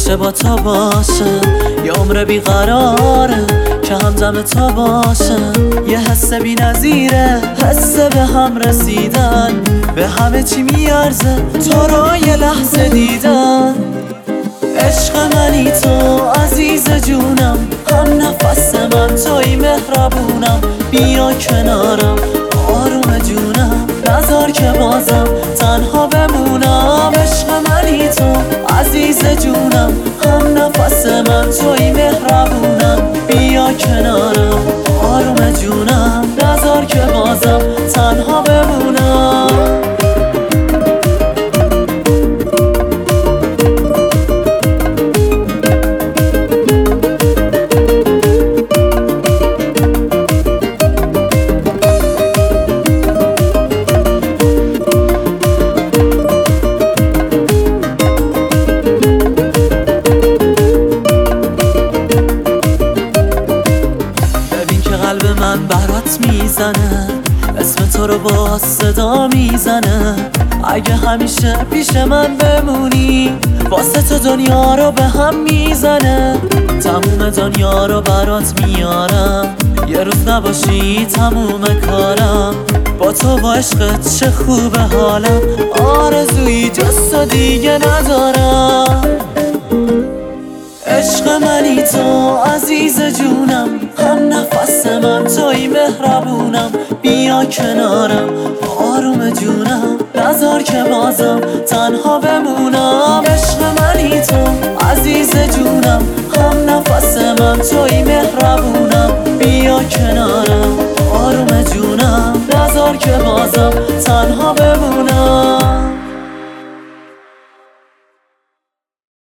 باشه با تو باشه، یه عمر بیقراره که همدم تو باشه. یه حس بی نظیره، حس به هم رسیدن، به همه چی میارزه تو رو یه لحظه دیدن. عشق منی تو عزیز جونم، هم نفس من توی مهربونم. بیا کنارم آروم جونم، نذار که بازم تنها بمونم. عشق منی تو عزیز جونم، هم نفس من توی مهربونم. بیا کنارم آروم جونم، نذار که بازم تنها بمونم. قلب من برات میزنه، اسم تو رو با صدا میزنه. اگه همیشه پیش من بمونی، واسه تو دنیا رو به هم میزنه. تموم دنیا رو برات میارم، یه روز نباشی تموم کارم. با تو با عشقت چه خوبه حالم، آرزویی جز تو دیگه ندارم. عشق منی تو عزیز جونم، هم نفس من توی مهربونم. بیا کنارم آروم جونم، نذار که بازم تنها بمونم. عشق منی تو عزیز جونم، هم نفس من توی مهربونم. بیا کنارم آروم جونم، نذار که بازم تنها بمونم.